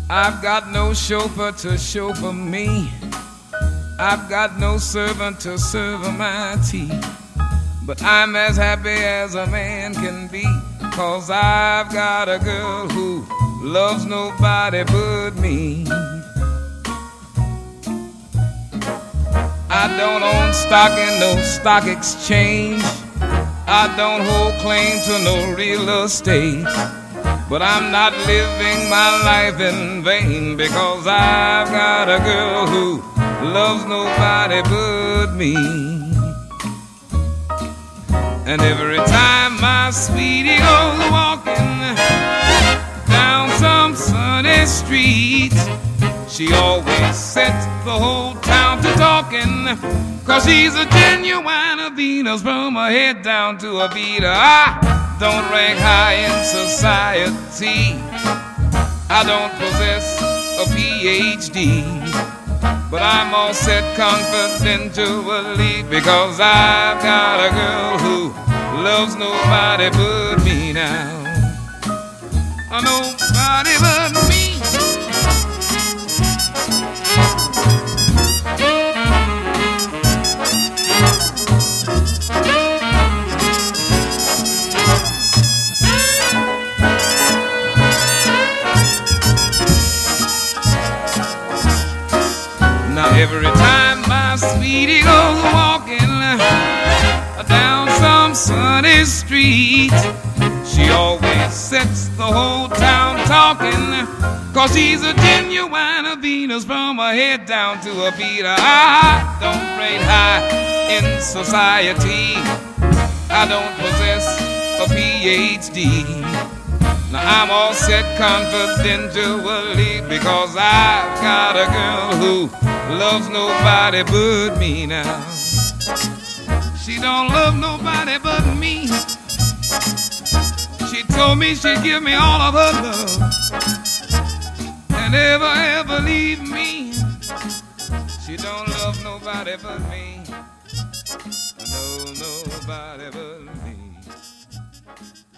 I've got no chauffeur to chauffeur me. I've got no servant to serve my tea. But I'm as happy as a man can be, 'cause I've got a girl who loves nobody but me. I don't own stock in no stock exchange. I don't hold claim to no real estate. But I'm not living my life in vain, because I've got a girl who loves nobody but me. And every time my sweetie goes walking down some sunny street, she always sets the whole town to talking, 'cause she's a genuine Venus from her head down to her feet. I don't rank high in society. I don't possess a PhD, but I'm all set confidentially, because I've got a girl who loves nobody but me now. Nobody but me. Now every time my sweetie goes walking down some sunny street, she always sets the whole town talking, 'cause she's a genuine Venus from her head down to her feet. I don't rate high in society. I don't possess a PhD. Now I'm all set confidentially, because I've got a girl who loves nobody but me now. She don't love nobody but me. She told me she'd give me all of her love and never ever leave me. She don't love nobody but me. No, nobody but me.